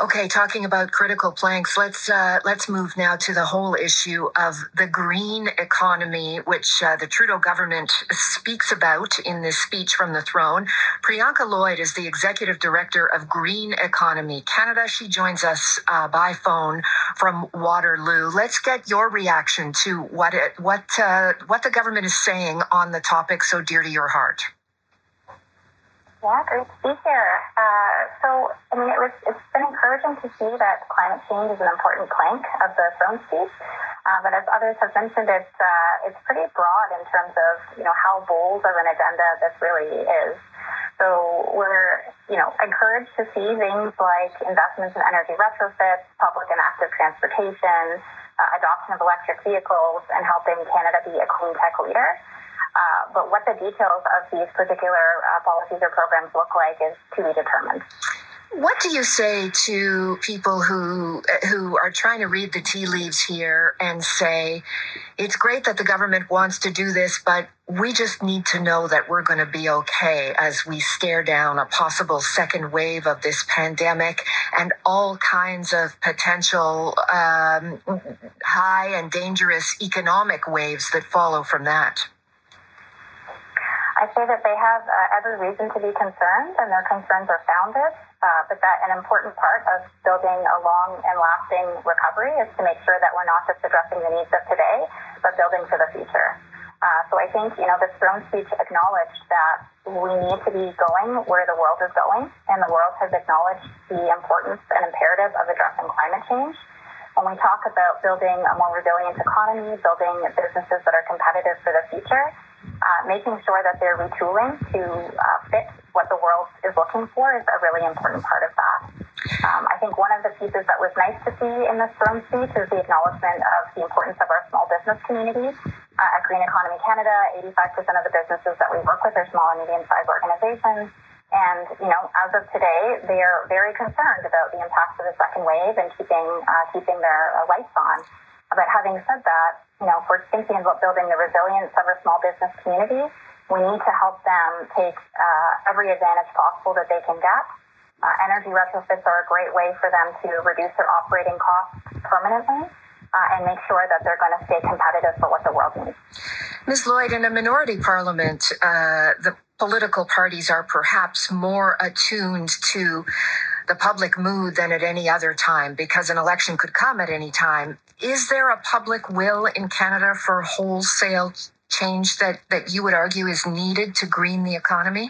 Okay, talking about critical planks, let's move now to the whole issue of the green economy, which the Trudeau government speaks about in this speech from the throne. Priyanka Lloyd is the executive director of Green Economy Canada. She joins us by phone from Waterloo. Let's get your reaction to what the government is saying on the topic so dear to your heart. Yeah, great to be here. It's been encouraging to see that climate change is an important plank of the throne speech. But as others have mentioned, it's pretty broad in terms of, how bold of an agenda this really is. So we're, encouraged to see things like investments in energy retrofits, public and active transportation, adoption of electric vehicles, and helping Canada be a clean tech leader. But what the details of these particular policies or programs look like is to be determined. What do you say to people who are trying to read the tea leaves here and say, it's great that the government wants to do this, but we just need to know that we're going to be okay as we stare down a possible second wave of this pandemic and all kinds of potential high and dangerous economic waves that follow from that? I say that they have every reason to be concerned, and their concerns are founded, but that an important part of building a long and lasting recovery is to make sure that we're not just addressing the needs of today, but building for the future. So I think, this throne speech acknowledged that we need to be going where the world is going, and the world has acknowledged the importance and imperative of addressing climate change. When we talk about building a more resilient economy, building businesses that are competitive for the future, making sure that they're retooling to fit what the world is looking for is a really important part of that. I think one of the pieces that was nice to see in this throne speech is the acknowledgement of the importance of our small business community. At Green Economy Canada, 85% of the businesses that we work with are small and medium-sized organizations. And, as of today, they are very concerned about the impacts of the second wave and keeping their lights on. But having said that, if we're thinking about building the resilience of our small business community, we need to help them take every advantage possible that they can get. Energy retrofits are a great way for them to reduce their operating costs permanently and make sure that they're going to stay competitive for what the world needs. Ms. Lloyd, in a minority parliament, the political parties are perhaps more attuned to the public mood than at any other time because an election could come at any time. Is there a public will in Canada for wholesale change that you would argue is needed to green the economy?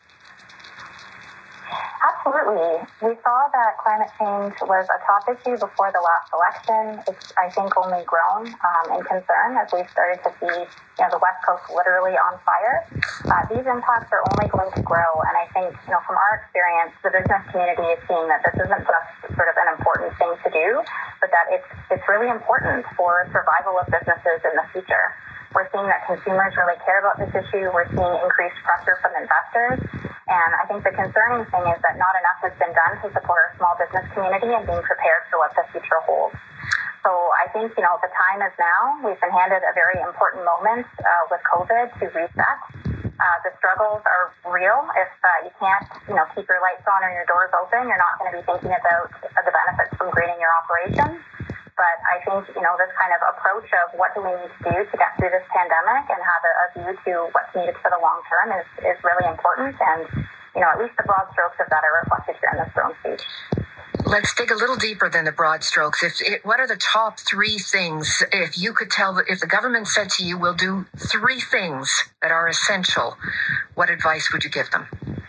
Absolutely. We saw that climate change was a top issue before the last election. It's, I think, only grown in concern as we've started to see the West Coast literally on fire. These impacts are only going to grow. And I think, from our experience, the business community is seeing that this isn't just sort of an important thing to do, but that it's really important for survival of businesses in the future. We're seeing that consumers really care about this issue. We're seeing increased pressure from investors. And I think the concerning thing is that not enough has been done to support our small business community and being prepared for what the future holds. So I think, the time is now. We've been handed a very important moment with COVID to reset. The struggles are real. If you can't, keep your lights on or your doors open, you're not going to be thinking about the benefits from greening your operations. But I think, this kind of approach of what do we need to do to get through this pandemic and have a view to what's needed for the long term is really important. And, at least the broad strokes of that are reflected here in this throne speech. Let's dig a little deeper than the broad strokes. What are the top three things, if the government said to you, we'll do three things that are essential, what advice would you give them?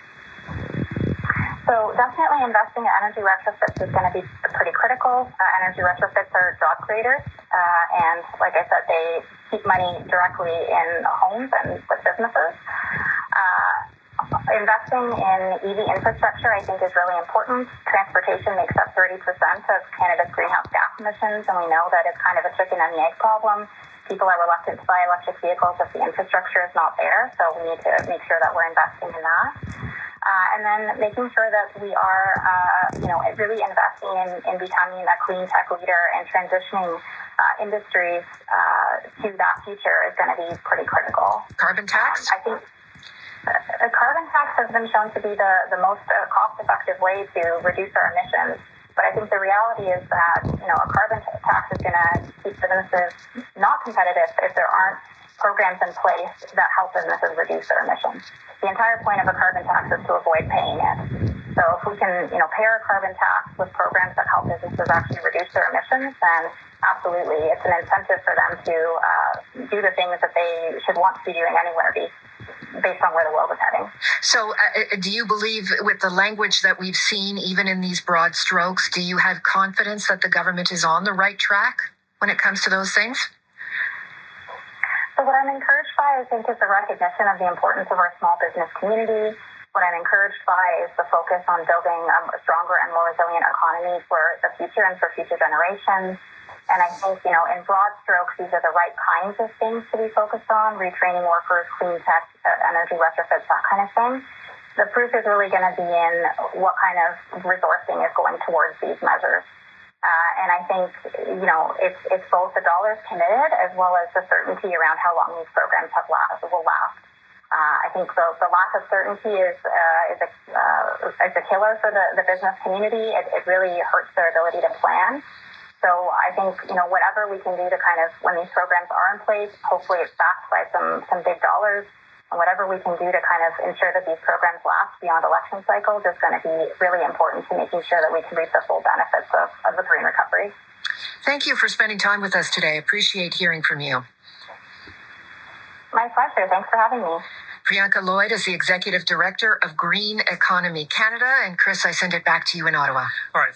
So definitely investing in energy retrofits is going to be pretty critical. Energy retrofits are job creators. And like I said, they keep money directly in homes and with businesses. Investing in EV infrastructure, I think, is really important. Transportation makes up 30% of Canada's greenhouse gas emissions, and we know that it's kind of a chicken and the egg problem. People are reluctant to buy electric vehicles if the infrastructure is not there, so we need to make sure that we're investing in that. And then making sure that we are, really investing in becoming a clean tech leader and transitioning industries to that future is going to be pretty critical. Carbon tax? I think a carbon tax has been shown to be the most cost-effective way to reduce our emissions. But I think the reality is that, a carbon tax is going to keep businesses not competitive if there aren't programs in place that help businesses reduce their emissions. The entire point of a carbon tax is to avoid paying it. So if we can, pair a carbon tax with programs that help businesses actually reduce their emissions, then absolutely, it's an incentive for them to do the things that they should want to be doing anywhere based on where the world is heading. So do you believe with the language that we've seen, even in these broad strokes, do you have confidence that the government is on the right track when it comes to those things? So what I'm encouraged by, I think, is the recognition of the importance of our small business community. What I'm encouraged by is the focus on building a stronger and more resilient economy for the future and for future generations. And I think, in broad strokes, these are the right kinds of things to be focused on: retraining workers, clean tech, energy retrofits, that kind of thing. The proof is really going to be in what kind of resourcing is going towards these measures. And I think, it's both the dollars committed as well as the certainty around how long these programs will last. I think the lack of certainty is a killer for the business community. It really hurts their ability to plan. So I think, whatever we can do to kind of, when these programs are in place, hopefully it's backed by some big dollars. And whatever we can do to kind of ensure that these programs last beyond election cycles is going to be really important to making sure that we can reap the full benefits of the green recovery. Thank you for spending time with us today. Appreciate hearing from you. My pleasure. Thanks for having me. Priyanka Lloyd is the Executive Director of Green Economy Canada. And Chris, I send it back to you in Ottawa. All right.